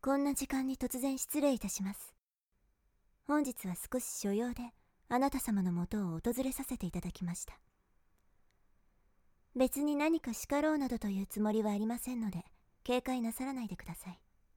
こんな時間に突然失礼いたします。本日は少し所用であなた様のもとを訪れさせていただきました。別に何か叱ろうなどというつもりはありませんので、警戒なさらないでください。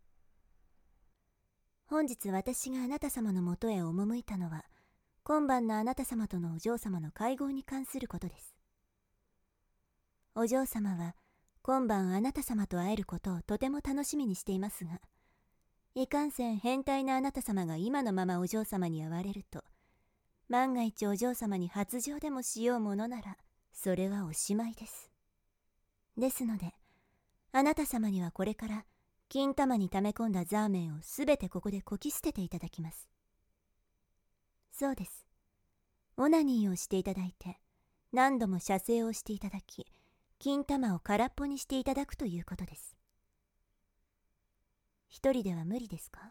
本日私があなた様のもとへ赴いたのは、今晩のあなた様とのお嬢様の会合に関することです。お嬢様は今晩あなた様と会えることをとても楽しみにしていますが、いかんせん変態なあなた様が今のままお嬢様に会われると、万が一お嬢様に発情でもしようものなら、それはおしまいです。ですので、あなた様にはこれから金玉に溜め込んだザーメンをすべてここでこき捨てていただきます。そうです。オナニーをしていただいて、何度も射精をしていただき、金玉を空っぽにしていただくということです。一人では無理ですか？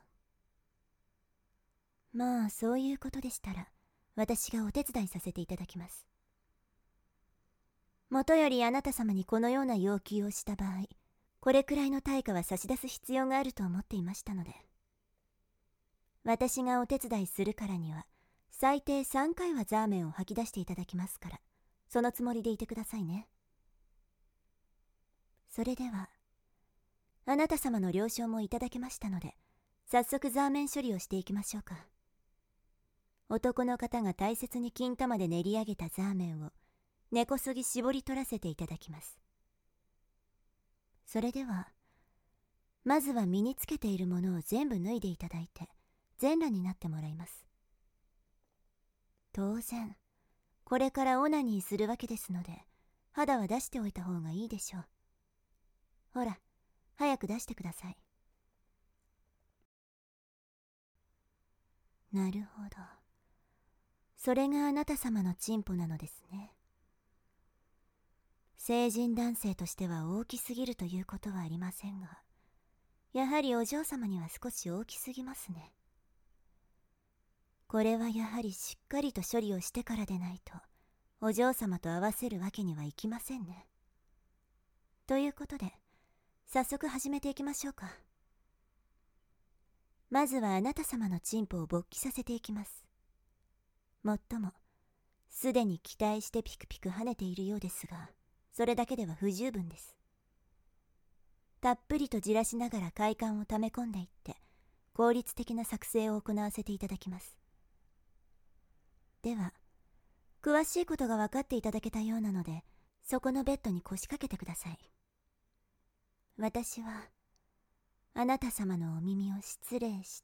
まあそういうことでしたら、私がお手伝いさせていただきます。もとよりあなた様にこのような要求をした場合、これくらいの対価は差し出す必要があると思っていましたので、私がお手伝いするからには最低3回はザーメンを吐き出していただきますから、そのつもりでいてくださいね。それではあなた様の了承もいただけましたので、早速ザーメン処理をしていきましょうか。男の方が大切に金玉で練り上げたザーメンを根こそぎ絞り取らせていただきます。それではまずは身につけているものを全部脱いでいただいて全裸になってもらいます。当然これからオナニーするわけですので、肌は出しておいた方がいいでしょう。ほら、早く出してください。なるほど。それがあなた様のチンポなのですね。成人男性としては大きすぎるということはありませんが、やはりお嬢様には少し大きすぎますね。これはやはりしっかりと処理をしてからでないと、お嬢様と合わせるわけにはいきませんね。ということで、早速始めていきましょうか。まずはあなた様のチンポを勃起させていきます。もっとも、すでに期待してピクピク跳ねているようですが、それだけでは不十分です。たっぷりとじらしながら快感を溜め込んでいって、効率的な作成を行わせていただきます。では、詳しいことが分かっていただけたようなので、そこのベッドに腰掛けてください。私は、あなた様のお耳を失礼して。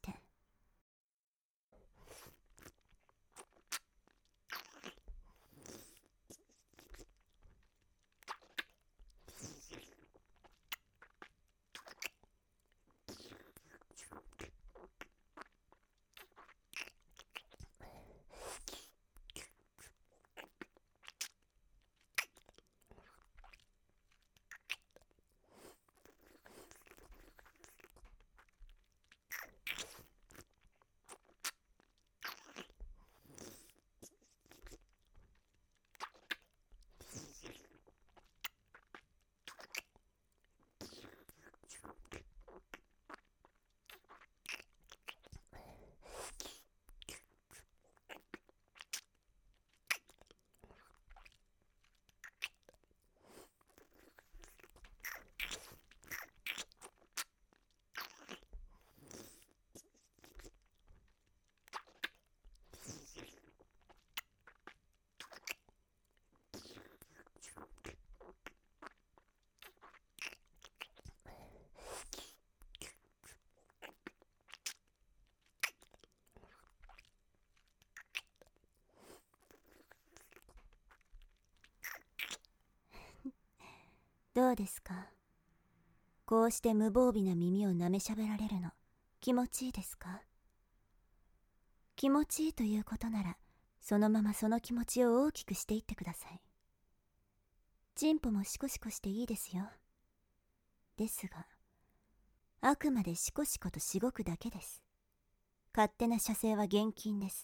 どうですか？こうして無防備な耳を舐めしゃべられるの、気持ちいいですか？気持ちいいということなら、そのままその気持ちを大きくしていってください。チンポもシコシコしていいですよ。ですが、あくまでシコシコとしごくだけです。勝手な射精は厳禁です。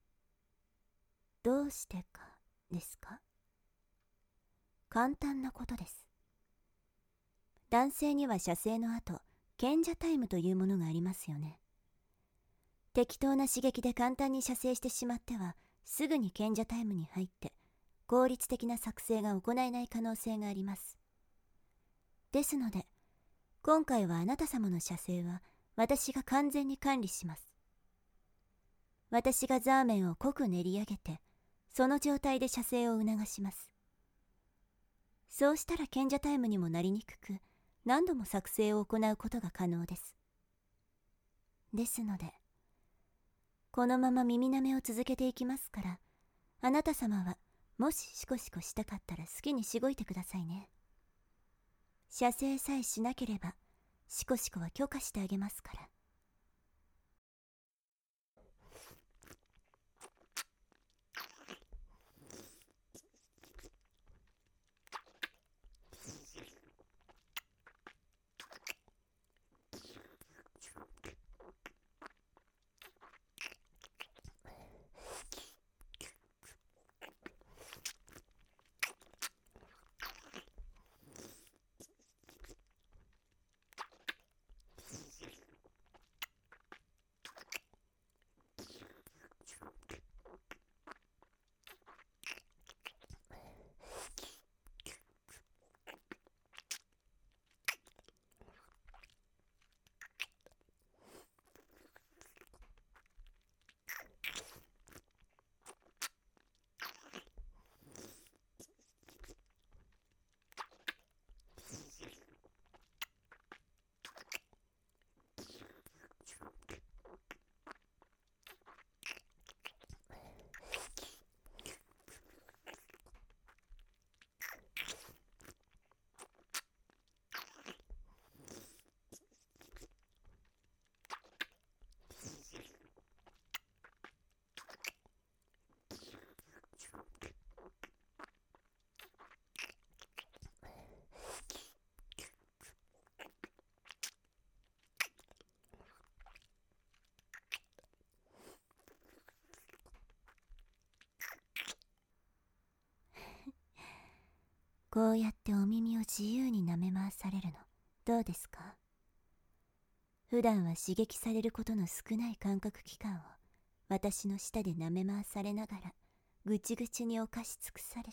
どうしてかですか？簡単なことです。男性には射精の後、 賢者タイムというものがありますよね。適当な刺激で簡単に射精してしまってはすぐに賢者タイムに入って効率的な作成が行えない可能性があります。ですので今回はあなた様の射精は私が完全に管理します。私がザーメンを濃く練り上げてその状態で射精を促します。そうしたら賢者タイムにもなりにくく何度も作成を行うことが可能です。ですのでこのまま耳舐めを続けていきますから、あなた様はもしシコシコしたかったら好きにしごいてくださいね。射精さえしなければシコシコは許可してあげますから。こうやってお耳を自由に舐め回されるのどうですか？普段は刺激されることの少ない感覚器官を私の舌で舐め回されながらぐちぐちに犯し尽くされて、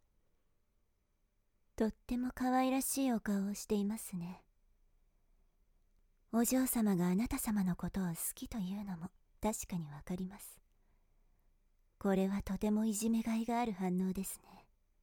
とっても可愛らしいお顔をしていますね。お嬢様があなた様のことを好きというのも確かにわかります。これはとてもいじめがいがある反応ですね。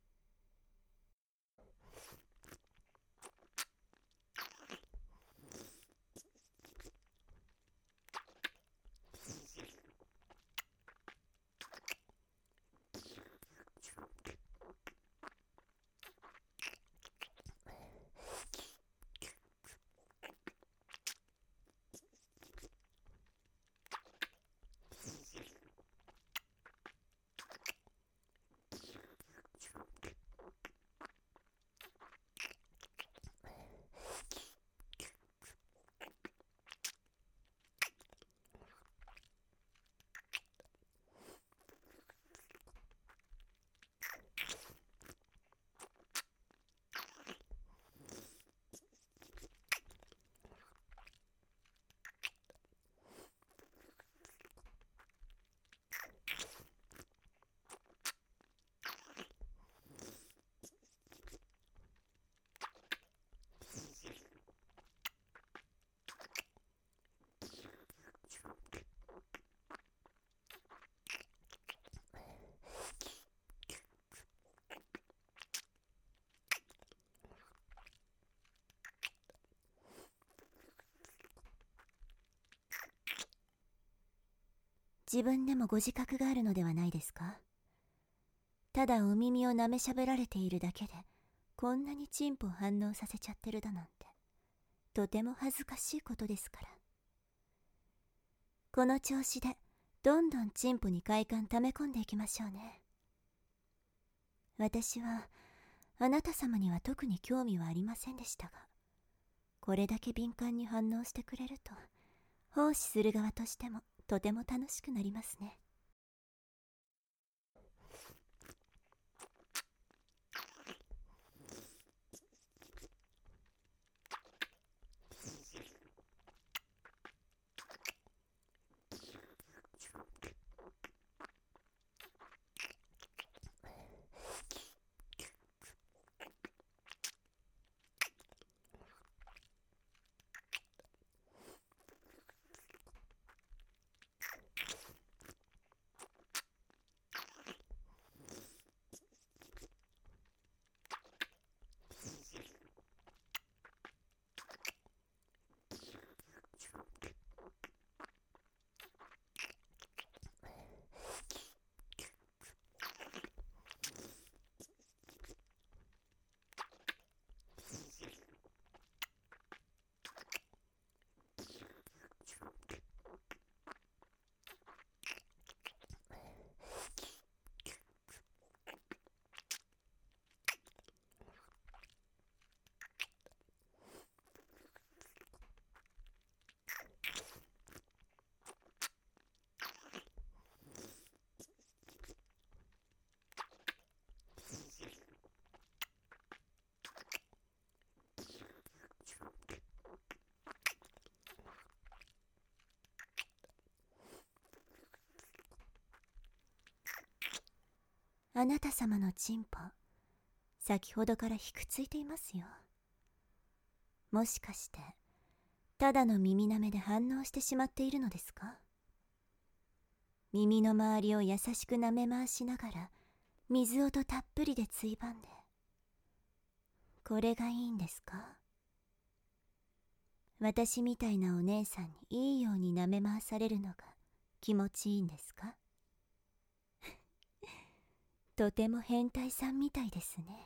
自分でもご自覚があるのではないですか？ただお耳を舐めしゃべられているだけでこんなにチンポ反応させちゃってるだなんてとても恥ずかしいことですから。この調子でどんどんチンポに快感溜め込んでいきましょうね。私はあなた様には特に興味はありませんでしたが、これだけ敏感に反応してくれると奉仕する側としてもとても楽しくなりますね。 あなた様のチンポ、先ほどからひくついていますよ。もしかしてただの耳なめで反応してしまっているのですか？耳の周りを優しく舐め回しながら水音たっぷりでついばんで、これがいいんですか？私みたいなお姉さんにいいように舐め回されるのが気持ちいいんですか？とても変態さんみたいですね。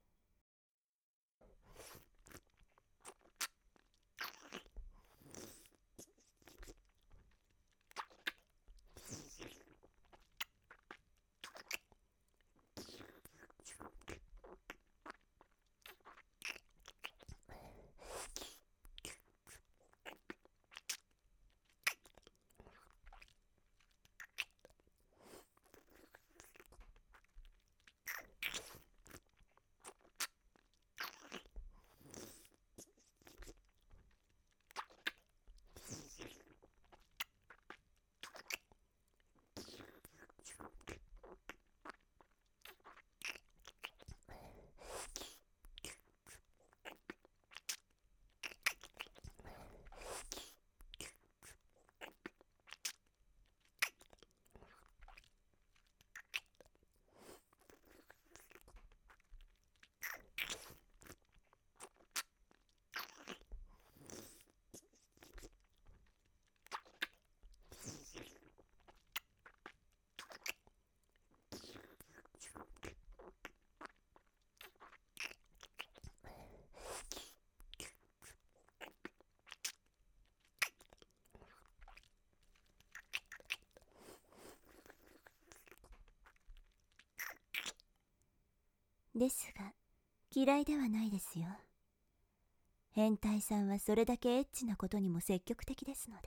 ですが嫌いではないですよ。変態さんはそれだけエッチなことにも積極的ですので。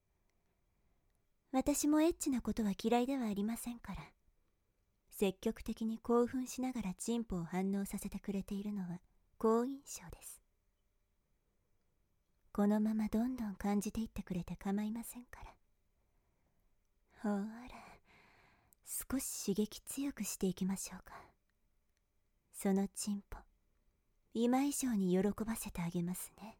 私もエッチなことは嫌いではありませんから。積極的に興奮しながらチンポを反応させてくれているのは好印象です。このままどんどん感じていってくれて構いませんから。ほら、少し刺激強くしていきましょうか。そのチンポ、今以上に喜ばせてあげますね。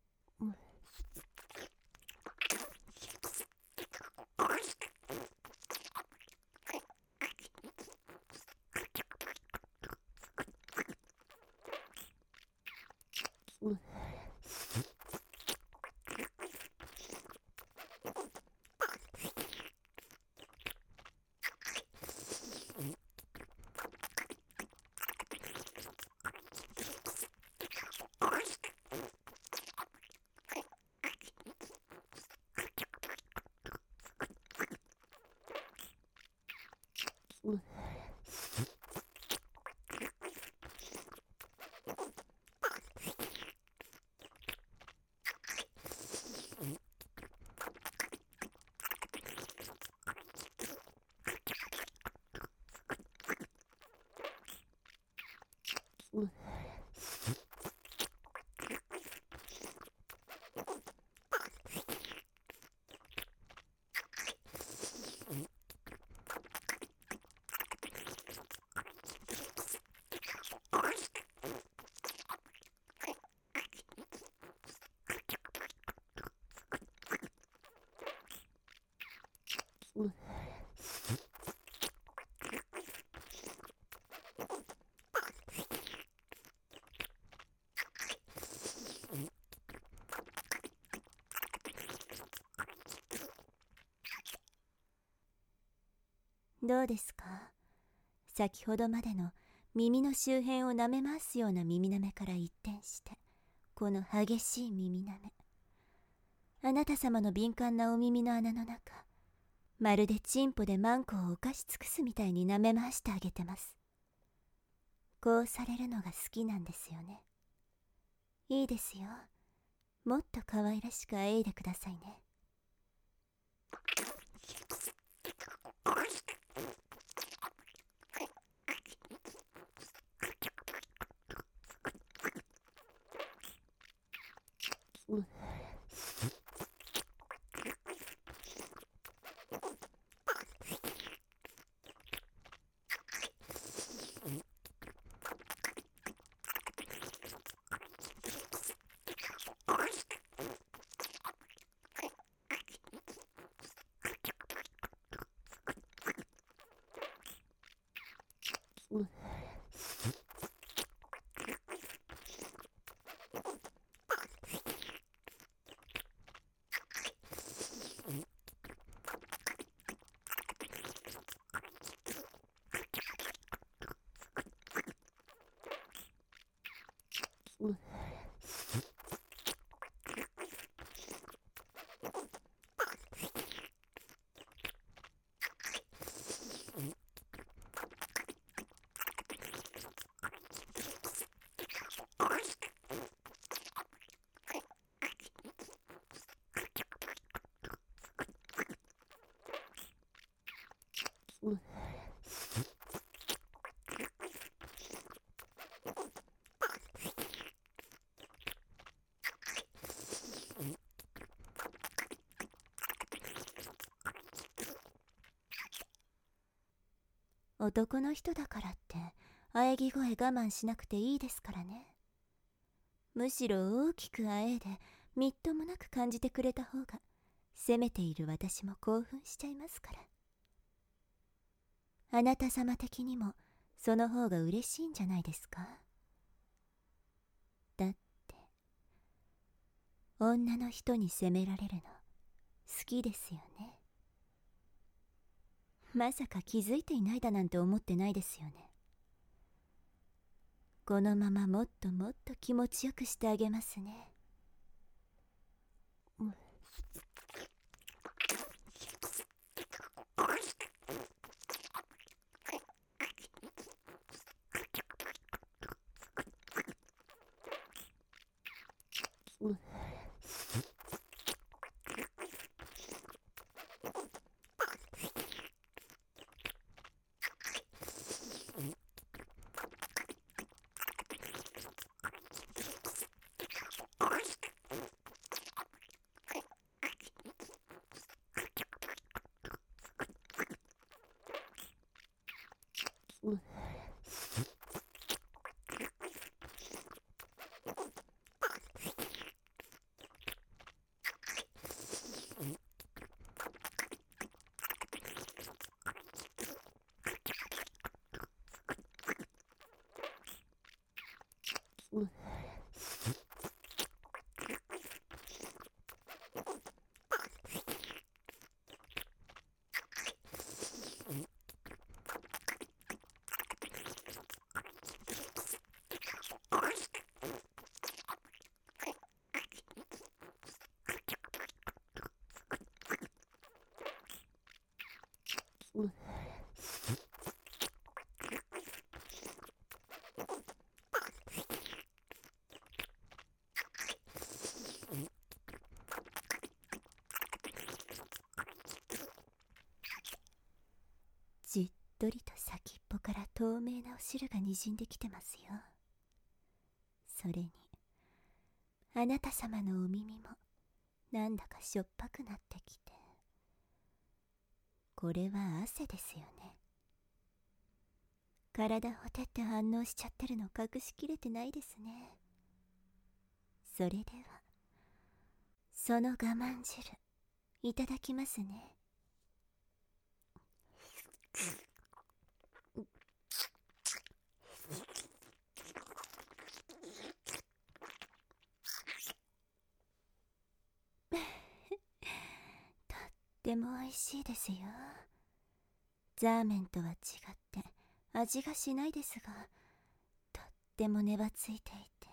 どうですか？先ほどまでの耳の周辺を舐め回すような耳舐めから一転して、この激しい耳舐め。あなた様の敏感なお耳の穴の中、まるでチンポでマンコを犯し尽くすみたいに舐め回してあげてます。こうされるのが好きなんですよね。いいですよ。もっと可愛らしくあえいでくださいね。 男の人だからって喘ぎ声我慢しなくていいですからね。むしろ大きく喘いでみっともなく感じてくれた方が責めている私も興奮しちゃいますから。あなた様的にもその方が嬉しいんじゃないですか。だって女の人に責められるの好きですよね。まさか気づいていないだなんて思ってないですよね。このままもっともっと気持ちよくしてあげますね。じっとりと先っぽから透明なお汁がにじんできてますよ。それにあなた様のお耳もなんだかしょっぱくなってきて、これは汗ですよね。体ほてって反応しちゃってるの隠しきれてないですね。それではその我慢汁いただきますね。とっても美味しいですよ。ザーメンとは違って味がしないですが、とっても粘ついていて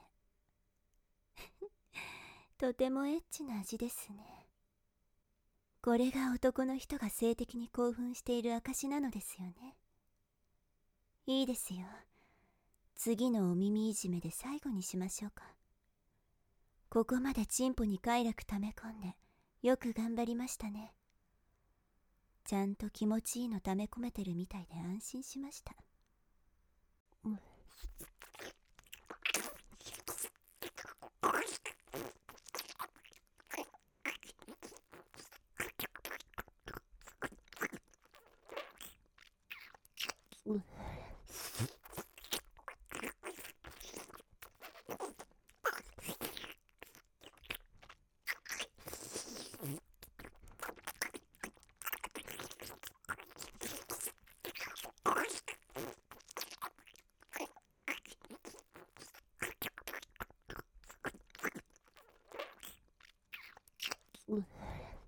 とてもエッチな味ですね。これが男の人が性的に興奮している証なのですよね。いいですよ。次のお耳いじめで最後にしましょうか。ここまでチンポに快楽溜め込んでよく頑張りましたね。ちゃんと気持ちいいの溜め込めてるみたいで安心しました。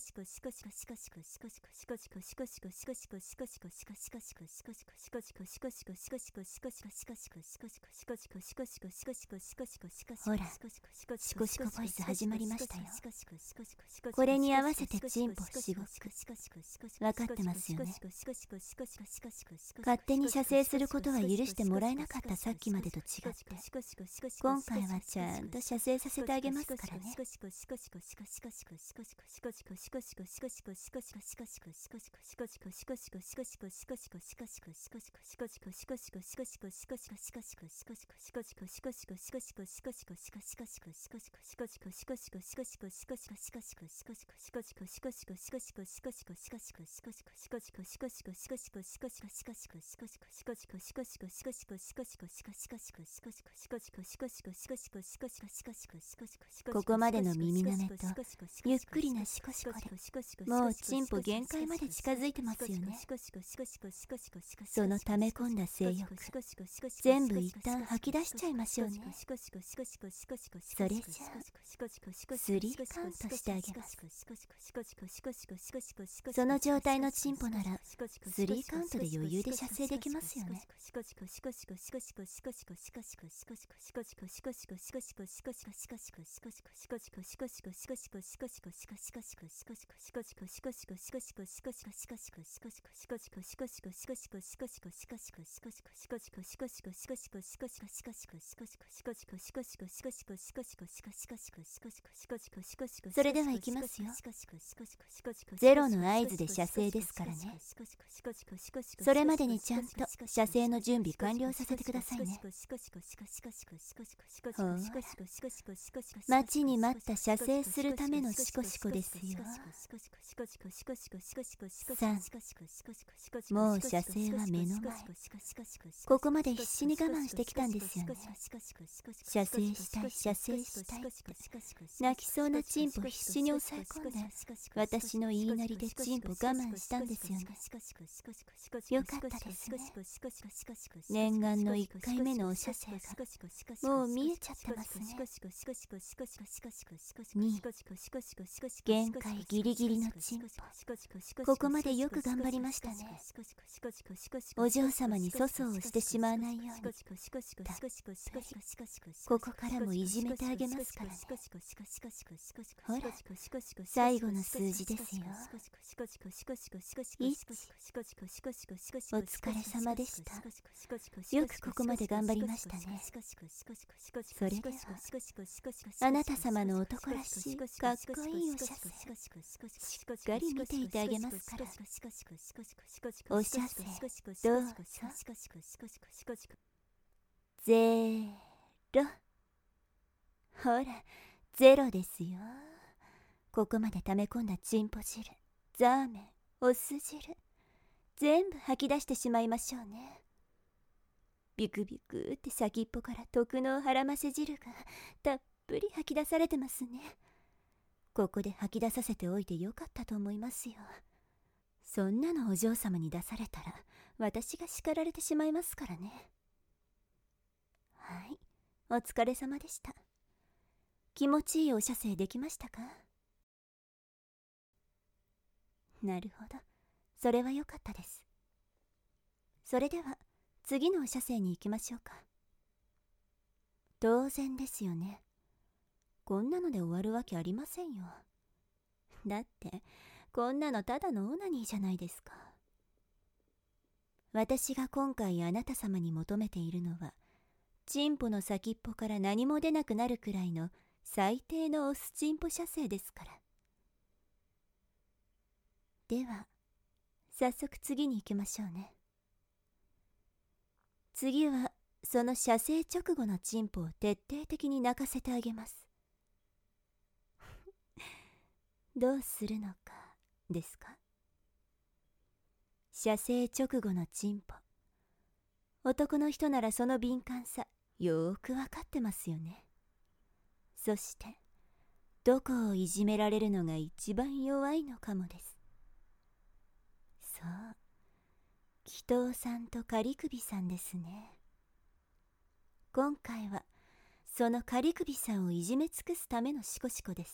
ほら、シコシコボイス始まりましたよ。これに合わせてチンポしごく。わかってますよね。勝手に射精することは許してもらえなかったさっきまでと違って、今回はちゃんと射精させてあげますからね。ここまでの耳なめとゆっくりなシコシコで、もうチンポ限界まで近づいてますよね。その溜め込んだ性欲、全部一旦吐き出しちゃいましょうね。それじゃあ3カウントしてあげます。その状態のチンポなら3カウントで余裕で射精できますよね。それでは行きますよ。ゼロの合図で射精ですからね。それまでにちゃんと射精の準備完了させてくださいね。ほら、待ちに待った射精するためのシコシコですよ。3、もう射精は目の前。ここまで必死に我慢してきたんですよね。射精したいって泣きそうなチンポ必死に抑え込んで、 私の言いなりでチンポ我慢したんですよね。よかったですね。念願の1回目のお射精がもう見えちゃってますね。2、限界ギリギリのチンポ。ここまでよく頑張りましたね。お嬢様に粗相をしてしまわないように。ここからもいじめてあげますからね。ほら、最後の数字ですよ。1、お疲れ様でした。よくここまで頑張りましたね。それでは、あなた様の男らしいかっこいいお射精、しっかり見ていてあげますから。お射精、どうぞ。0。ほら、0ですよ。ここまで溜め込んだチンポ汁、ザーメン、お酢汁、全部吐き出してしまいましょうね。ビクビクって先っぽから特納腹ませ汁がたっぷり吐き出されてますね。ここで吐き出させておいてよかったと思いますよ。そんなのお嬢様に出されたら私が叱られてしまいますからね。はい、お疲れ様でした。気持ちいいお射精できましたか？なるほど、それは良かったです。それでは次のお射精に行きましょうか。当然ですよね。こんなので終わるわけありませんよ。だってこんなのただのオナニーじゃないですか。私が今回あなた様に求めているのは、チンポの先っぽから何も出なくなるくらいの最低のオスチンポ射精ですから。では早速次に行きましょうね。次はその射精直後のチンポを徹底的に泣かせてあげます。どうするのかですか？射精直後のチンポ、男の人ならその敏感さよーくわかってますよね。そしてどこをいじめられるのが一番弱いのかもです。そう、祈祷さんと仮首さんですね。今回はその仮首さんをいじめ尽くすためのシコシコです。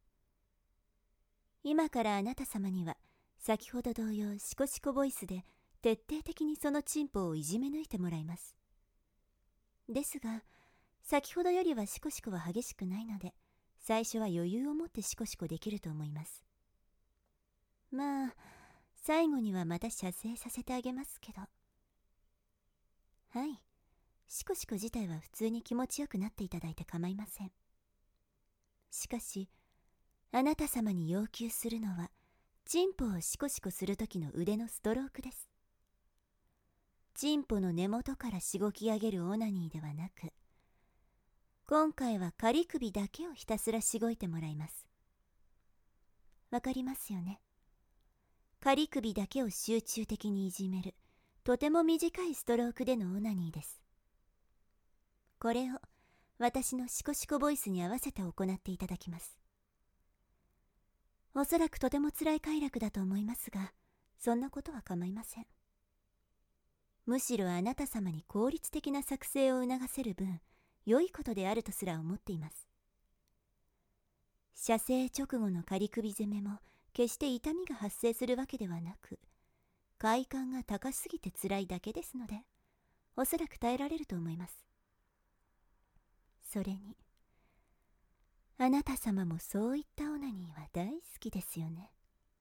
今からあなた様には先ほど同様シコシコボイスで徹底的にそのチンポをいじめ抜いてもらいます。ですが先ほどよりはシコシコは激しくないので、最初は余裕を持ってシコシコできると思います。まあ最後にはまた射精させてあげますけど。はい、シコシコ自体は普通に気持ちよくなっていただいて構いません。しかしあなた様に要求するのは、チンポをシコシコする時の腕のストロークです。チンポの根元からしごき上げるオナニーではなく、今回は仮首だけをひたすらしごいてもらいます。わかりますよね？仮首だけを集中的にいじめる、とても短いストロークでのオナニーです。これを私のシコシコボイスに合わせて行っていただきます。おそらくとても辛い快楽だと思いますが、そんなことは構いません。むしろあなた様に効率的な作成を促せる分、良いことであるとすら思っています。射精直後の仮首攻めも決して痛みが発生するわけではなく、快感が高すぎて辛いだけですので、おそらく耐えられると思います。それにあなた様もそういったオナニーは大好きですよね。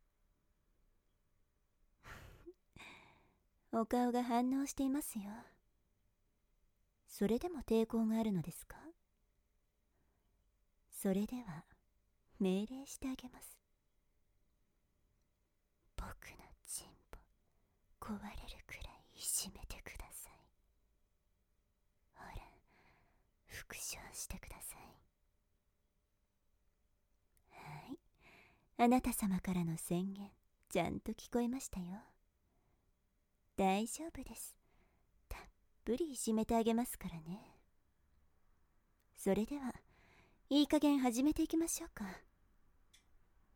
お顔が反応していますよ。それでも抵抗があるのですか？それでは命令してあげます。僕のチンポ壊れるくらいいじめてください。ほら、復唱してください。はい、あなた様からの宣言ちゃんと聞こえましたよ。大丈夫です。たっぷりいじめてあげますからね。それではいい加減始めていきましょうか。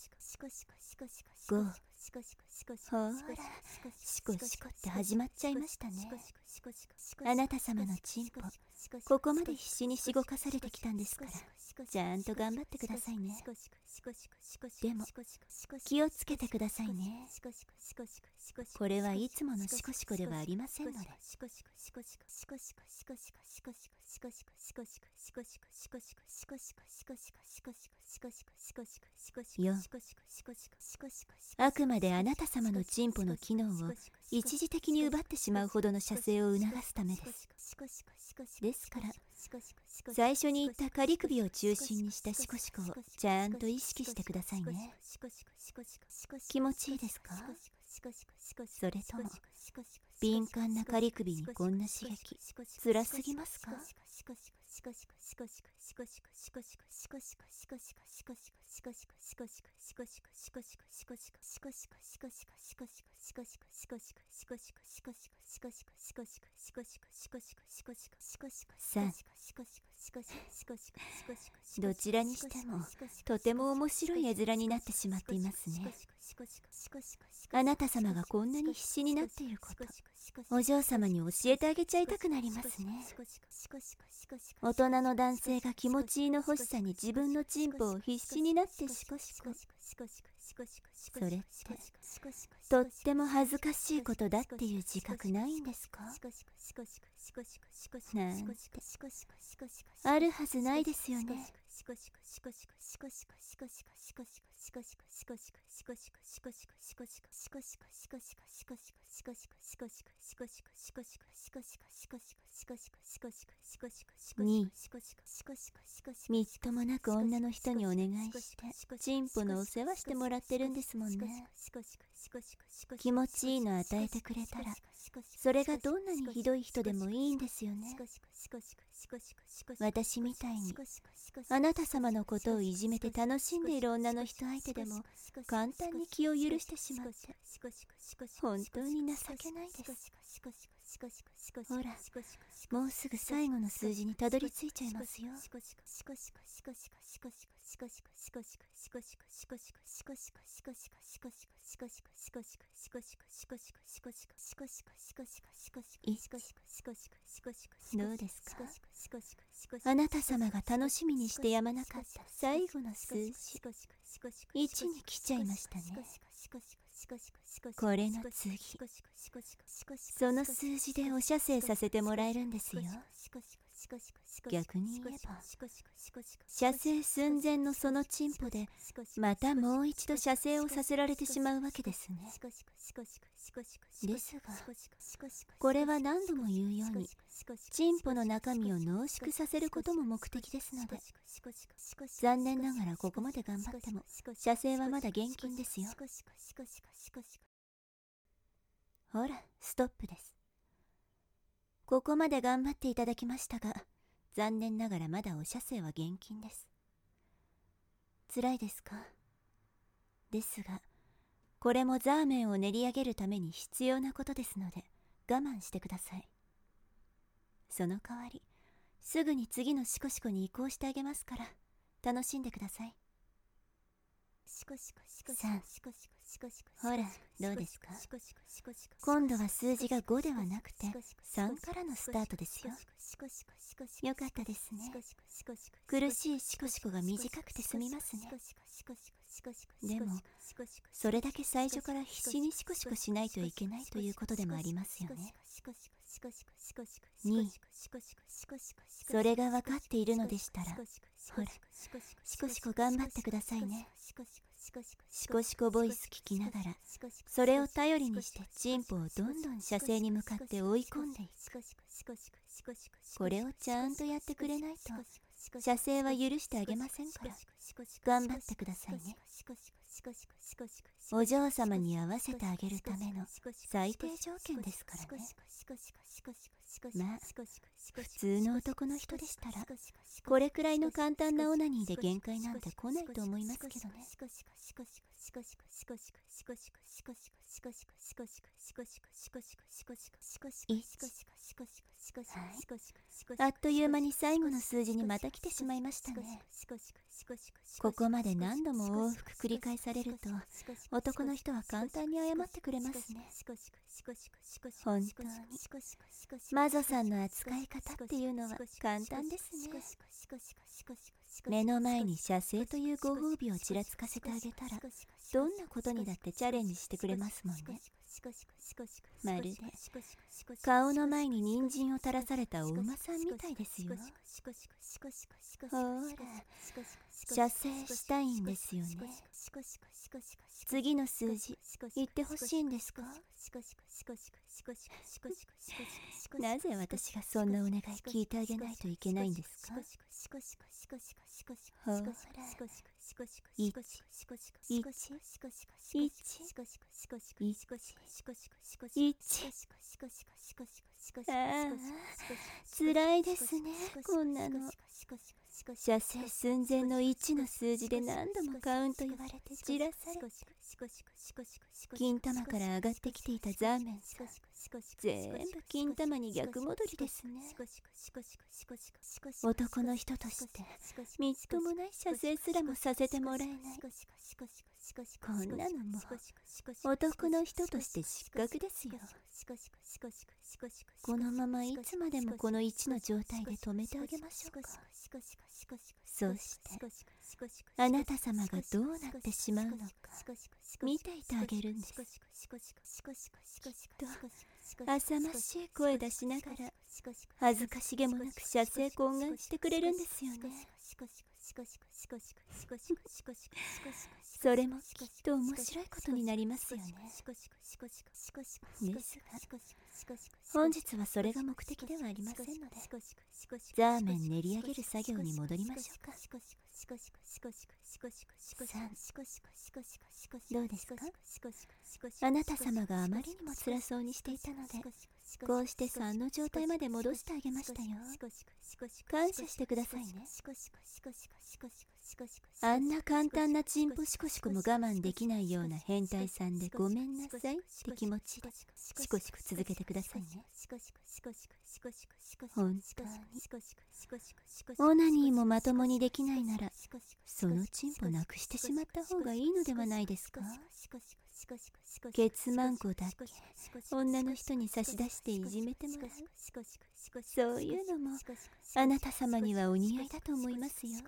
5。ほら、シコシコって始まっちゃいましたね。あなた様のチンポ、ここまで必死にしごかされてきたんですから、ちゃんと頑張ってくださいね。でも、気をつけてくださいね。これはいつものシコシコではありませんので。4、あくまであなた様のチンポの機能を一時的に奪ってしまうほどの射精を促すためです。ですから、最初に言った仮首を中心にしたシコシコをちゃんと意識してくださいね。気持ちいいですか？それとも敏感な仮首にこんな刺激辛すぎますか？3、どちらにしてもとても面白い絵面になってしまっていますね。あなた様がこんなに必死になっていること、お嬢様に教えてあげちゃいたくなりますね。大人の男性が気持ちいいの欲しさに自分のチンポを必死になってシコシコ。それってとっても恥ずかしいことだっていう自覚ないんですか？なんてあるはずないですよね。2、みっともなく女の人にお願いしてチンポのお世話してもらってるんですもんね。気持ちいいの与えてくれたらそれがどんなにひどい人でもいいんですよね。私みたいにあなた様のことをいじめて楽しんでいる女の人相手でも簡単に気を許してしまって本当に情けないです。ほら、もうすぐ最後の数字にたどり着いちゃいますよ。どうですか？あなた様が楽しみにしてやまなかった最後の数字1に来ちゃいましたね。これの次、その数字でお射精させてもらえるんですよ。逆に言えば射精寸前のそのチンポでまたもう一度射精をさせられてしまうわけですね。ですがこれは何度も言うようにチンポの中身を濃縮させることも目的ですので、残念ながらここまで頑張っても射精はまだ厳禁ですよ。ほら、ストップです。ここまで頑張っていただきましたが、残念ながらまだお射精は厳禁です。辛いですか？ですがこれもザーメンを練り上げるために必要なことですので我慢してください。その代わりすぐに次のシコシコに移行してあげますから楽しんでください。3、ほら、どうですか？今度は数字が5ではなくて3からのスタートですよ。よかったですね。苦しいシコシコが短くて済みますね。でもそれだけ最初から必死にシコシコしないといけないということでもありますよね。2、それが分かっているのでしたら、ほら、シコシコ頑張ってくださいね。シコシコボイス聞きながらそれを頼りにしてチンポをどんどん射精に向かって追い込んでいく。これをちゃんとやってくれないと射精は許してあげませんから頑張ってくださいね。 お嬢様に合わせてあげるための最低条件ですからね。まあ普通の男の人でしたらこれくらいの簡単なオナニーで限界なんて来ないと思いますけどね。あっという間に最後の数字にまた来てしまいましたね。ここまで何度も往復繰り返されると男の人は簡単に謝ってくれますね。本当に魔女さんの扱い方っていうのは簡単ですね。目の前に射精というご褒美をちらつかせてあげたらどんなことにだってチャレンジしてくれますもんね。まるで顔の前に人参を垂らされたお馬さんみたいですよ。ほら射精したいんですよね。次の数字言ってほしいんですか？なぜ私がそんなお願い聞いてあげないといけないんですか？ほら1、ああ辛いですねこんなの。射精寸前の1の数字で何度もカウント言われてじらされ、金玉から上がってきていたザーメンさん全部金玉に逆戻りですね。男の人としてみっともない射精すらもさせてもらえない。こんなのも男の人として失格ですよ。このままいつまでもこの1の状態で止めてあげましょうか。そしてあなた様がどうなってしまうのか見ていてあげるんです。と浅ましい声出しながら恥ずかしげもなく射精懇願してくれるんですよね。それもきっと面白いことになりますよね。ですが本日はそれが目的ではありませんのでザーメン練り上げる作業に戻りましょうか。どうですか？あなた様があまりにも辛そうにしていたのでこうして3の状態まで戻してあげましたよ。感謝してくださいね。あんな簡単なチンポシコシコも我慢できないような変態さんでごめんなさいって気持ちでシコシコ続けてくださいね。本当にオナニーもまともにできないならそのチンポなくしてしまった方がいいのではないですか？ケツマンコだけ女の人に差し出していじめてもらう、そういうのもあなた様にはお似合いだと思いますよ。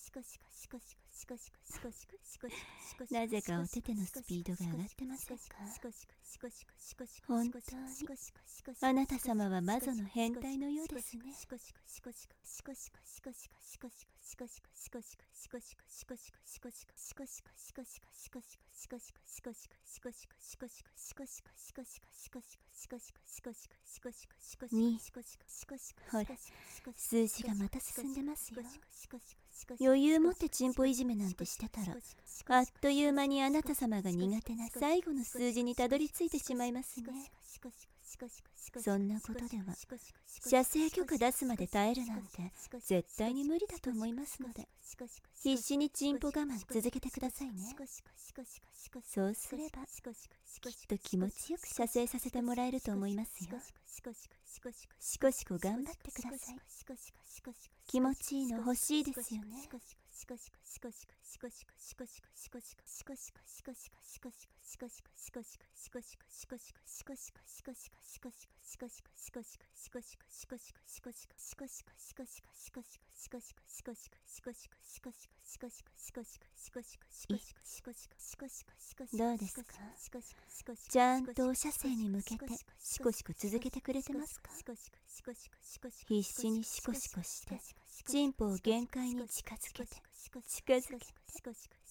なぜかお手手のスピードが上がってませんか？本当にあなた様は魔女の変態のようですね。2、ほら数字がまた進んでますよ。余裕持ってチンポいじめなんてしてたらあっという間にあなた様が苦手な最後の数字にたどり着いてしまいますね。そんなことでは射精許可出すまで耐えるなんて絶対に無理だと思いますので必死にチンポ我慢続けてくださいね。そうすればきっと気持ちよく射精させてもらえると思いますよ。シコシコ頑張ってください。気持ちいいの欲しいですよね。どうですか？ちゃんとお射精に向けてシコシコ続けてくれてますか？必死にシコシコしてチンポを限界に近づけて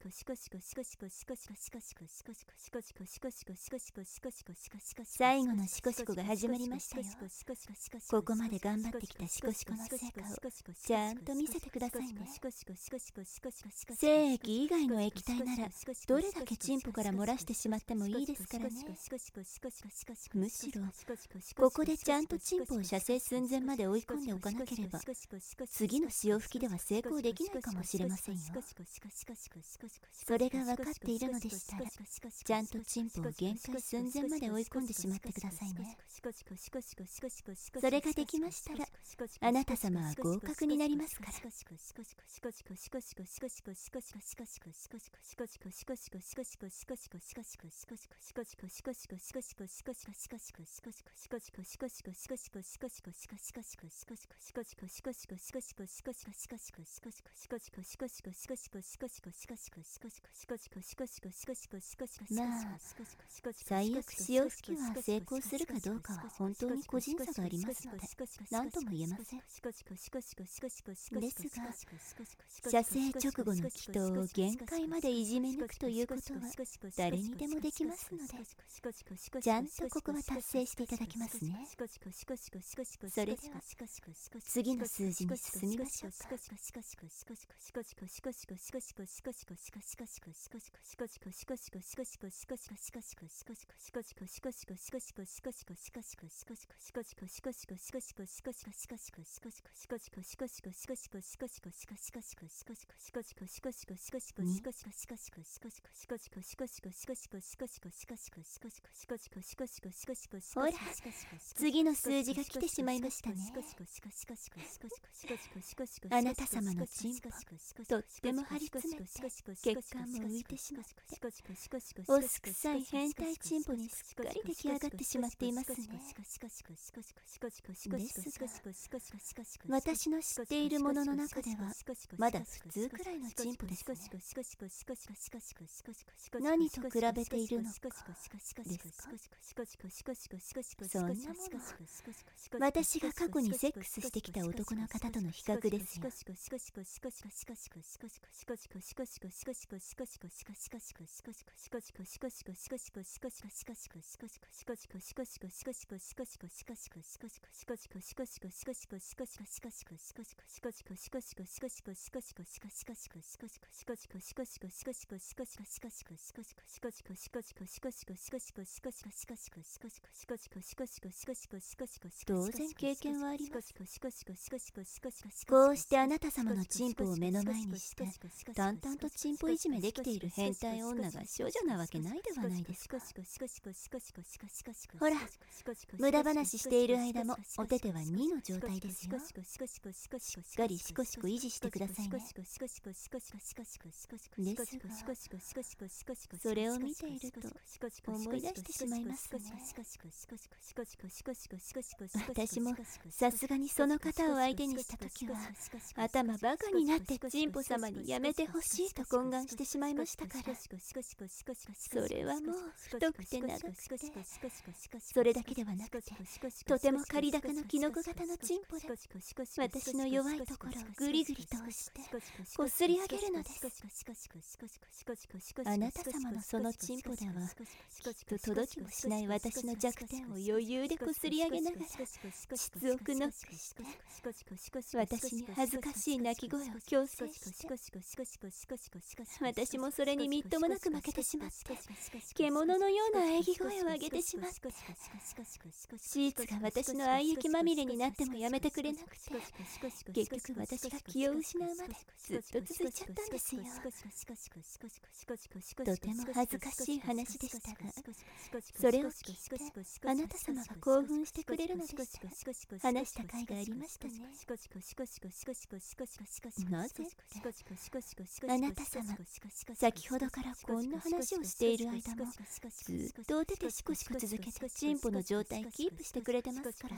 最後のシコシコが始まりましたよ。ここまで頑張ってきたシコシコの成果をちゃんと見せてくださいね。精液以外の液体ならどれだけチンポから漏らしてしまってもいいですからね。むしろここでちゃんとチンポを射精寸前まで追い込んでおかなければ次の潮吹きでは成功できないかもしれませんよ。それが分かっているのでしたらちゃんとチンポを限界寸前まで追い込んでしまってくださいね。それができましたらあなた様は合格になりますから。まあ最悪潮吹きは成功するかどうかは本当に個人差がありますので何とも言えません。ですが射精直後の祈祷を限界までいじめ抜くくということは誰にでもできますので、ちゃんとここは達成していただきますね。それでは次の数字に進みましょうか。ほら、次の数字が来てしまいましたね。あなた様のチンポ、とっても張り詰めて血管も浮いてしまって、おすくさい変態チンポにすっかり出来上がってしまっていますね。ですが、私の知っているものの中ではまだ普通くらいのチンポですね。何と比べているのかですか。そんなもの、私が過去にセックスしてきた男の方との比較ですよ。当然経験はあります。こうしてあなた様のチンポを目の前にして淡々とチンポいじめできている変態女が少女なわけないではないですか。ほら、無駄話している間もお手手は2の状態ですよ。しっかりシコシコ維持してくださいね。ですが、それを見ていると思い出してしまいますね。私もさすがにその方を相手にしたときは頭バカになってチンポ様にやめてほしいと懇願してしまいましたから、それはもう太くて長くて、それだけではなくてとても刈高のキノコ型のチンポで私の弱いところをグリグリと押してこすり上げるのです。あなた様のそのチンポではきっと届きもしない私の弱点を余裕でこすり上げながら膣をくノックして私に恥ずかしい泣き声を強制して、私もそれにみっともなく負けてしまって獣のような喘ぎ声を上げてしまって、シーツが私の愛液まみれになってもやめてくれなくて、結局私が気を失うまでずっと続いちゃったんですよ。とても恥ずかしい話でしたが、それを聞いてあなた様が興奮してくれるのでした話した甲斐がありましたね。なぜって、あなた様先ほどからこんな話をしている間もずっとお手でシコシコ続けてチンポの状態キープしてくれてますから。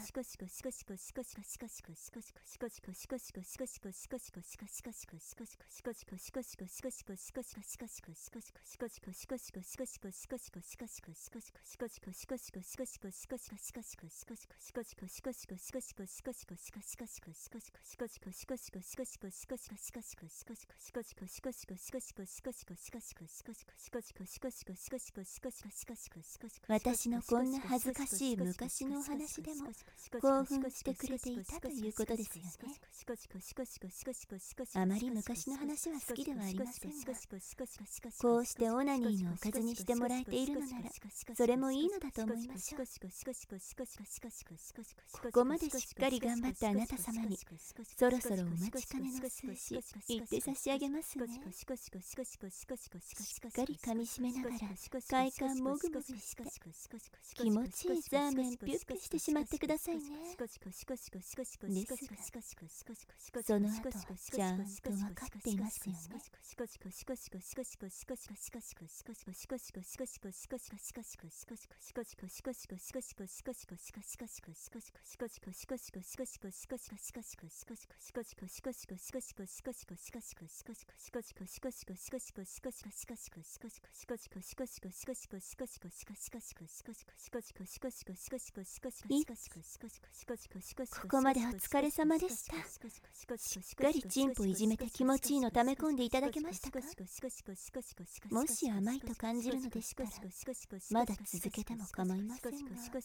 私のこんな恥ずかしい昔のお話でも興奮してくれていたということですよね。あまり昔の話は好きではありませんが、こうしてオナニーのおかずにしてもらえているのならそれもいいのだと思いましょう。ここまでしっかり頑張ったあなた様にそろそろお待ちかねの数字言って差し上げますね。しっかり噛みしめながら快感もぐもぐして気持ちいいザーメンピュッピュしてしまってくださいね。ですがその後ちゃんと分かっていますよね。ここまでお疲れ様でした。しっかりチンポいじめて気持ちいいの溜め込んでいただけましたか。 もし甘いと感じるのでしたらまだ続けても構いませんが、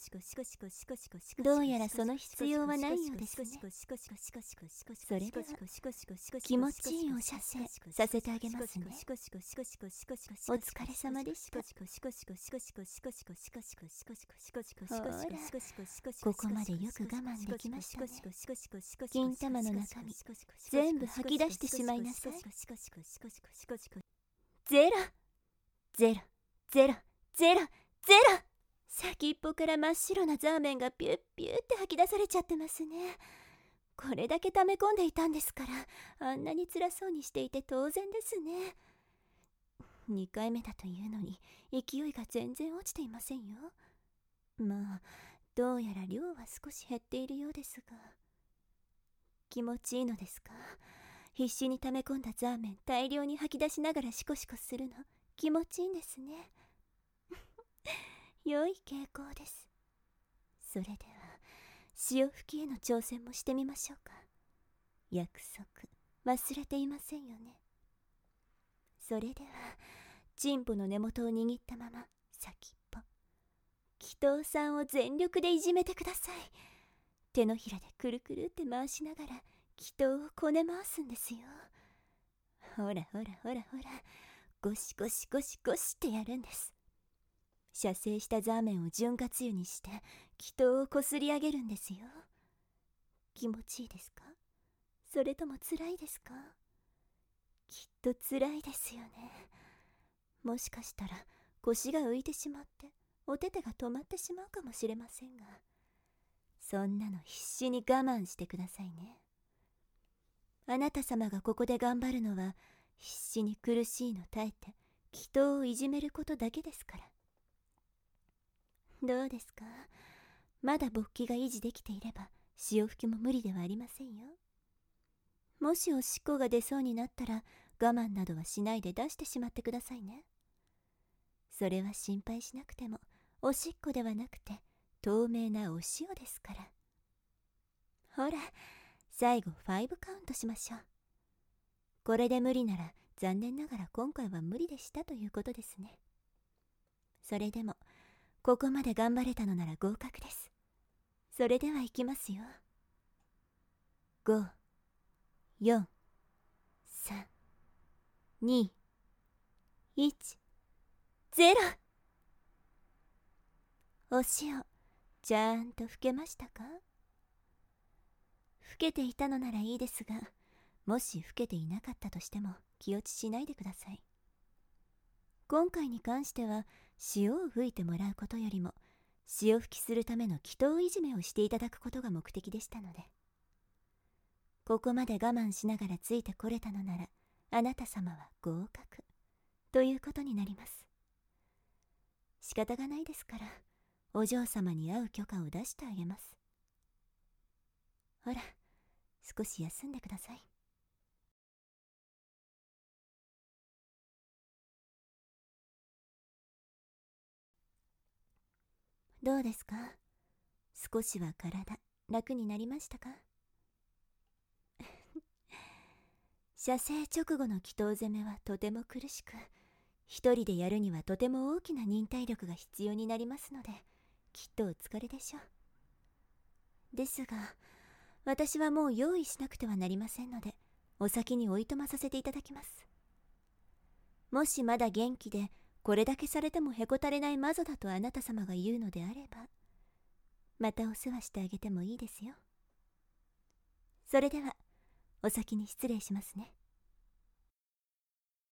どうやらその必要はないようですね。それでは気持ちいいお射精させてあげますね。お疲れ様でした。ほら、ここまでよく我慢できましたね。金玉の中身全部吐き出してしまいなさい。ゼロゼロゼロゼロゼロ。先っぽから真っ白なザーメンがピュッピュッって吐き出されちゃってますね。これだけ溜め込んでいたんですから、あんなに辛そうにしていて当然ですね。2回目だというのに勢いが全然落ちていませんよ。まあどうやら量は少し減っているようですが。気持ちいいのですか？必死に溜め込んだザーメン大量に吐き出しながらシコシコするの気持ちいいんですね。良い傾向です。それでは潮吹きへの挑戦もしてみましょうか。約束忘れていませんよね。それではチンポの根元を握ったまま先っぽ祈祷さんを全力でいじめてください。手のひらでくるくるって回しながら祈祷をこね回すんですよ。ほらほらほらほら、ゴシゴシゴシゴシってやるんです。射精したザーメンを潤滑油にして祈祷をこすり上げるんですよ。気持ちいいですか？それとも辛いですか？きっと辛いですよね。もしかしたら腰が浮いてしまってお手手が止まってしまうかもしれませんが、そんなの必死に我慢してくださいね。あなた様がここで頑張るのは必死に苦しいの耐えて祈祷をいじめることだけですから。どうですか？まだ勃起が維持できていれば潮吹きも無理ではありませんよ。もしおしっこが出そうになったら我慢などはしないで出してしまってくださいね。それは心配しなくてもおしっこではなくて透明なお塩ですから。ほら、最後5カウントしましょう。これで無理なら残念ながら今回は無理でしたということですね。それでもここまで頑張れたのなら合格です。それではいきますよ。5、4、3、2、1、0。お塩ちゃんと拭けましたか？拭けていたのならいいですが、もし拭けていなかったとしても気落ちしないでください。今回に関しては塩を吹いてもらうことよりも潮吹きするための祈祷いじめをしていただくことが目的でしたので、ここまで我慢しながらついてこれたのならあなた様は合格ということになります。仕方がないですからお嬢様に会う許可を出してあげます。ほら、少し休んでください。どうですか？少しは体楽になりましたか？射精直後の祈祷攻めはとても苦しく、一人でやるにはとても大きな忍耐力が必要になりますので、きっとお疲れでしょう。ですが私はもう用意しなくてはなりませんので、お先においとまさせていただきます。もしまだ元気でこれだけされてもへこたれない魔女だとあなた様が言うのであれば、またお世話してあげてもいいですよ。それではお先に失礼しますね。